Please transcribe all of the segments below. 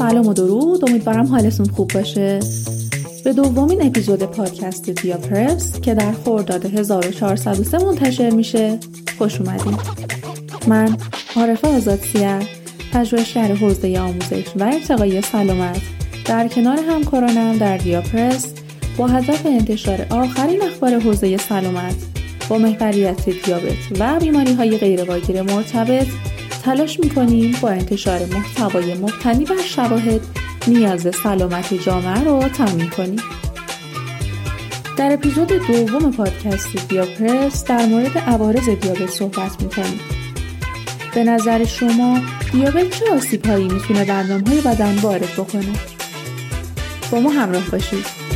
سلام و درود، امیدوارم حالتون خوب باشه. به دومین اپیزود پادکست دیاپرس که در خرداد 1403 منتشر میشه خوش اومدید. من عارفه آزادسیه، پژوهشگر حوزه آموزش و ارتقای سلامت در کنار همکارانم در دیاپرس با هدف انتشار آخرین اخبار حوزه سلامت با محوریت دیابت و بیماری‌های غیرواگیر مرتبط تلاش می‌کنیم با انتشار محتوای مبتنی بر شواهد نیاز سلامت جامعه رو تامین کنیم. در اپیزود دوم پادکست دیاپرس در مورد عوارض دیابت صحبت می‌کنیم. به نظر شما دیابت چه آسیب‌هایی می‌تونه در اندام‌های بدن وارد بکنه؟ با ما همراه باشید.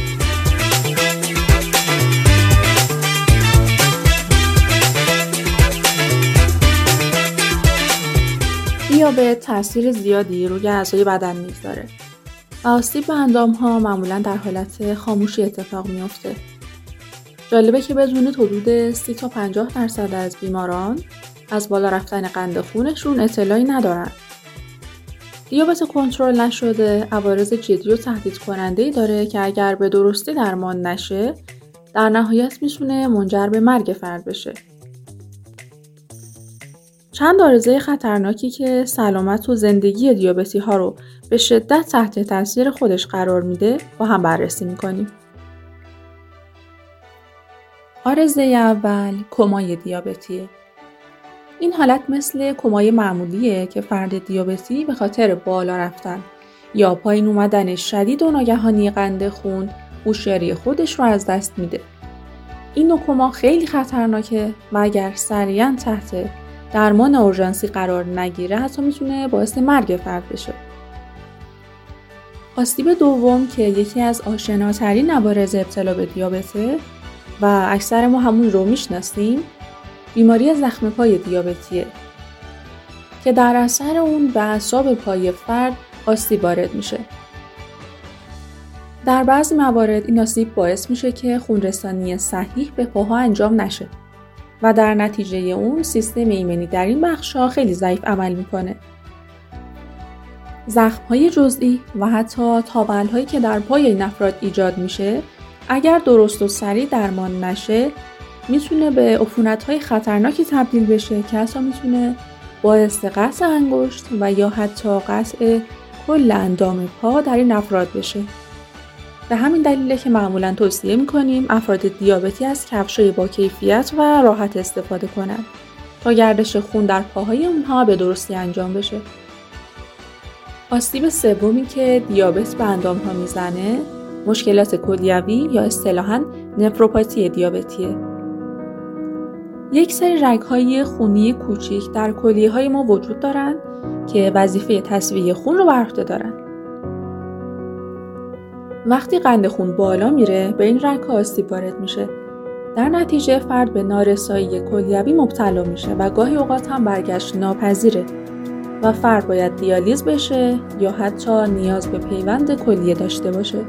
دیابت تأثیر زیادی روی اعضای بدن می‌گذاره. آسیب به اندام‌ها معمولاً در حالت خاموشی اتفاق می‌افته. جالبه که بدونید حدود 30 تا 50% از بیماران از بالا رفتن قند خونشون اطلاعی ندارن. دیابت کنترل نشده عوارض جدی و تهدید کننده‌ای داره که اگر به درستی درمان نشه، در نهایت میتونه منجر به مرگ فرد بشه. چند عارضه خطرناکی که سلامت و زندگی دیابتی ها رو به شدت تحت تاثیر خودش قرار میده با هم بررسی میکنیم. عارضه اول کمای دیابتیه. این حالت مثل کمای معمولیه که فرد دیابتی به خاطر بالا رفتن یا پایین اومدن شدید و ناگهانی قند خون هوشیاری خودش رو از دست میده. این نوع کما خیلی خطرناکه و اگر سریعاً تحت درمان اورژانسی قرار نگیره حتی میتونه باعث مرگ فرد بشه. آسیب دوم که یکی از آشناترین عوارض ابتلا به دیابته و اکثر ما همون رو میشناسیم، بیماری زخم پای دیابتیه که در اثر اون به اعصاب پای فرد آسیب وارد میشه. در بعضی موارد این آسیب باعث میشه که خونرسانی صحیح به پاها انجام نشه و در نتیجه اون سیستم ایمنی در این بخش‌ها خیلی ضعیف عمل میکنه. زخم‌های جزئی و حتی تاول‌هایی که در پای این افراد ایجاد میشه، اگر درست و سریع درمان نشه، میتونه به عفونت‌های خطرناکی تبدیل بشه که اصلا میتونه باعث قطع انگشت و یا حتی قطع کل اندام پا در این افراد بشه. به همین دلیله که معمولاً توصیه می‌کنیم افراد دیابتی از کفش‌های با کیفیت و راحت استفاده کنند تا گردش خون در پاهای اونها به درستی انجام بشه. آسیب سومی که دیابت به اندام‌ها میزنه، مشکلات کلیوی یا اصطلاحاً نفروپاتی دیابتیه. یک سری رگ‌های خونی کوچیک در کلیه‌های ما وجود دارن که وظیفه تصفیه خون رو بر عهده دارن. وقتی قند خون بالا میره به این رگ‌ها آسیب وارد میشه. در نتیجه فرد به نارسایی کلیوی مبتلا میشه و گاهی اوقات هم برگشت ناپذیره و فرد باید دیالیز بشه یا حتی نیاز به پیوند کلیه داشته باشه.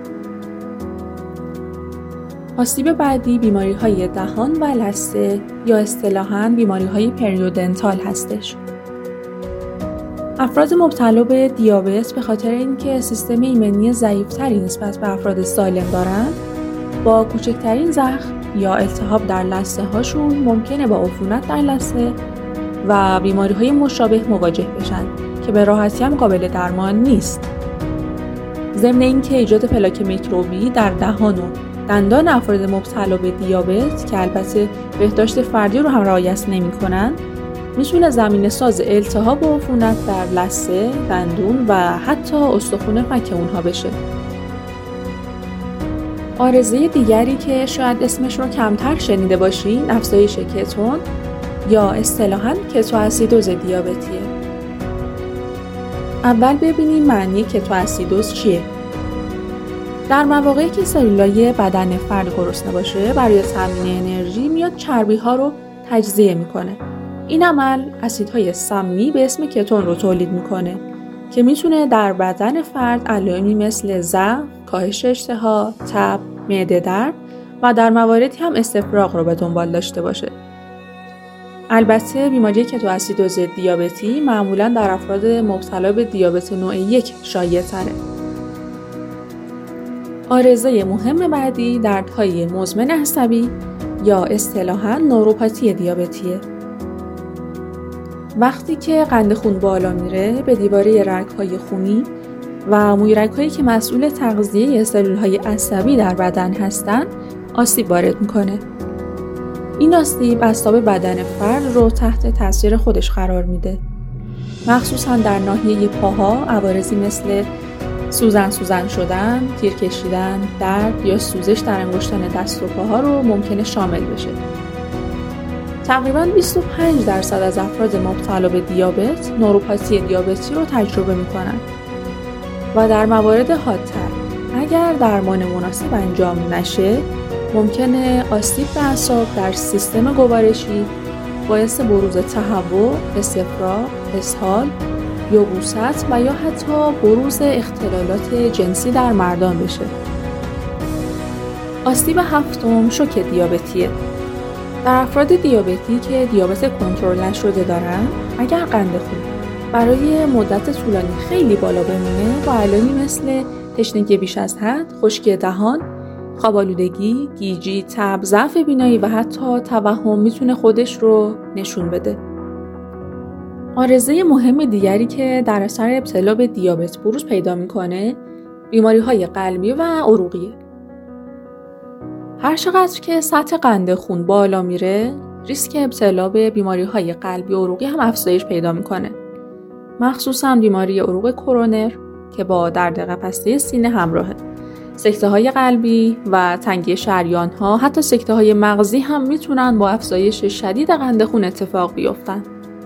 آسیب بعدی بیماری‌های دهان و لثه یا اصطلاحاً بیماری‌های پریودنتال هستش. افراد مبتلا به دیابت به خاطر اینکه سیستم ایمنی ضعیف‌تری نسبت به افراد سالم دارن، با کوچکترین زخم یا التهاب در لثه هاشون ممکنه با عفونت در لثه و بیماری‌های مشابه مواجه بشن که به راحتی هم قابل درمان نیست. ضمن اینکه ایجاد پلاک میکروبی در دهان و دندان افراد مبتلا به دیابت که البته بهداشت فردی رو هم رعایت نمی‌کنن، میتونه زمینه ساز التهاب و عفونت در لثه، دندون و حتی استخوان فک اونها بشه. عارضه دیگری که شاید اسمش رو کمتر شنیده باشین، افزایش کتون یا اصطلاحاً کتواسیدوز دیابتیه. اول ببینیم معنی کتواسیدوز چیه. در مواقعی که سلولای بدن فرد گرسنه باشه، برای تامین انرژی میاد چربی‌ها رو تجزیه میکنه. این عمل اسیدهای سمی به اسم کتون رو تولید میکنه که میتونه در بدن فرد علائمی مثل ضعف، کاهش اشتها، تب، معده درد و در مواردی هم استفراغ رو به دنبال داشته باشه. البته بیماری کتواسیدوز دیابتی معمولاً در افراد مبتلا به دیابت نوع 1 شایع‌تره. عارضه مهم بعدی دردهای مزمن عصبی یا اصطلاحاً نوروپاتی دیابتیه. وقتی که قند خون بالا میره به دیواره رگ‌های خونی و مویرگ‌هایی که مسئول تغذیه سلول‌های عصبی در بدن هستن آسیب وارد میکنه. این آسیب اعصاب بدن فرد رو تحت تاثیر خودش قرار میده. مخصوصاً در ناحیه پاها عوارضی مثل سوزن شدن، تیر کشیدن، درد یا سوزش در انگشتان دست و پاها رو ممکنه شامل بشه. تقریباً 25% از افراد مبتلا به دیابت نوروپاتی دیابتی رو تجربه میکنن و در موارد حادتر اگر درمان مناسب انجام نشه ممکنه آسیب به اعصاب در سیستم گوارشی باعث بروز تهوع، استفراغ، اسهال، یبوست و یا حتی بروز اختلالات جنسی در مردان بشه. آسیب هفتم شوک دیابتیه. در افراد دیابتی که دیابت کنترل نشده دارن، اگر قند خون برای مدت طولانی خیلی بالا بمونه با علائمی مثل تشنگی بیش از حد، خشکی دهان، خواب‌آلودگی، گیجی، تب، ضعف بینایی و حتی توهم میتونه خودش رو نشون بده. عارضه مهم دیگری که در اثر ابتلا به دیابت بروز پیدا میکنه بیماری‌های قلبی و عروقیه. هر چقدر که سطح قند خون بالا میره ریسک ابتلا به بیماری‌های قلبی و عروقی هم افزایش پیدا میکنه. مخصوصاً بیماری عروق کرونر که با درد قفسه سینه همراهه. سکته‌های قلبی و تنگی شریان‌ها، حتی سکته‌های مغزی هم میتونن با افزایش شدید قند خون اتفاق بیفتن.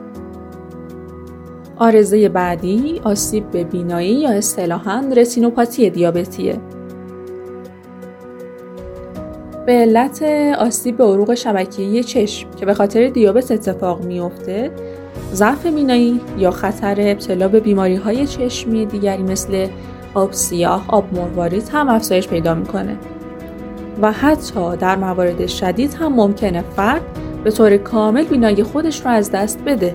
عارضه بعدی آسیب به بینایی یا اصطلاحاً رتینوپاتی دیابتیه. به علت آسیب به عروق شبکیه چشم که به خاطر دیابت اتفاق میفته، ضعف بینایی یا خطر ابتلا به بیماری‌های چشمی دیگری مثل آب سیاه، آب مروارید هم افزایش پیدا میکنه و حتی در موارد شدید هم ممکنه فرد به طور کامل بینایی خودش رو از دست بده.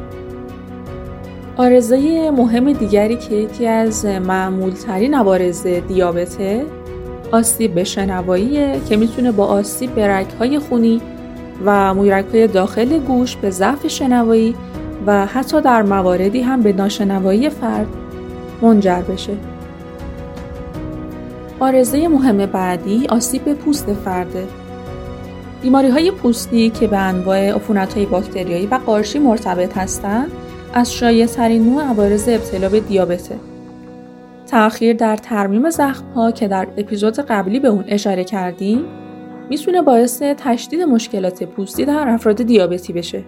عارضه مهم دیگری که یکی از معمول‌ترین عوارض دیابته آسیب به شنواییه که میتونه با آسیب به رگ‌های خونی و مویرگ‌های داخل گوش به ضعف شنوایی و حتی در مواردی هم به ناشنوایی فرد منجر بشه. عارضه مهم بعدی آسیب به پوست فرده. بیماری‌های پوستی که به انواع عفونت‌های باکتریایی و قارچی مرتبط هستند از شایع‌ترین نوع عوارض ابتلا به دیابته. تأخیر در ترمیم زخم‌ها که در اپیزود قبلی به اون اشاره کردیم میتونه باعث تشدید مشکلات پوستی در افراد دیابتی بشه.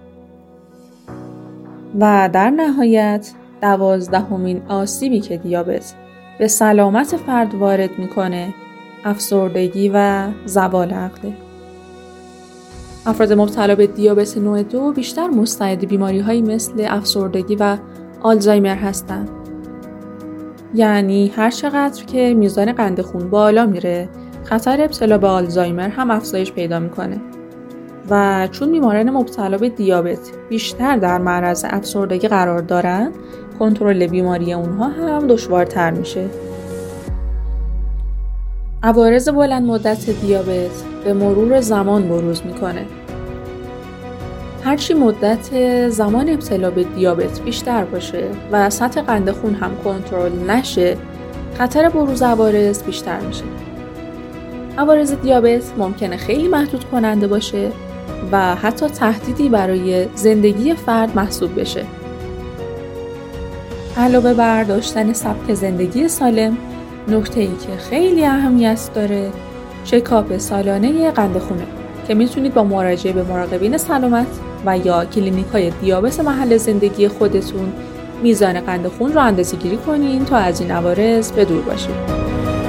و در نهایت 12مین آسیبی که دیابت به سلامت فرد وارد میکنه افسردگی و زوال عقله. افراد مبتلا به دیابت نوع 2 بیشتر مستعد بیماری‌هایی مثل افسردگی و آلزایمر هستند. یعنی هر چقدر که میزان قند خون بالا میره خطر ابتلا به آلزایمر هم افزایش پیدا میکنه و چون بیماران مبتلا به دیابت بیشتر در معرض افسردگی قرار دارن کنترل بیماری اونها هم دشوارتر میشه. عوارض بلند مدت دیابت به مرور زمان بروز میکنه. هرچی مدت زمان ابتلا به دیابت بیشتر باشه و سطح قند خون هم کنترل نشه خطر بروز عوارض بیشتر میشه. عوارض دیابت ممکنه خیلی محدود کننده باشه و حتی تهدیدی برای زندگی فرد محسوب بشه. علاوه بر داشتن سبک زندگی سالم، نکته‌ای که خیلی اهمیت داره چکاپ سالانه قند خونه که میتونید با مراجعه به مراقبین سلامت و یا کلینیک‌های دیابت محل زندگی خودتون میزان قند خون رو اندازه‌گیری کنین تا از این عوارض به دور باشید.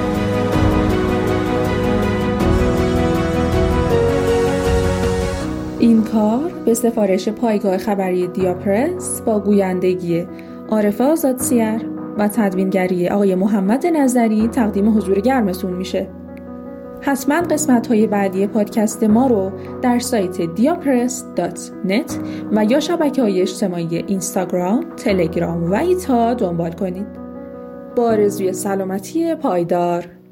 این کار به سفارش پایگاه خبری دیاپرس با گویندگی عارفه آزادسیر و تدوینگری آقای محمد نظری تقدیم حضور گرمتون میشه. حتما قسمت‌های بعدی پادکست ما رو در سایت diapress.net و یا شبکه‌های اجتماعی اینستاگرام، تلگرام و ایتا دنبال کنید. با آرزوی سلامتی پایدار.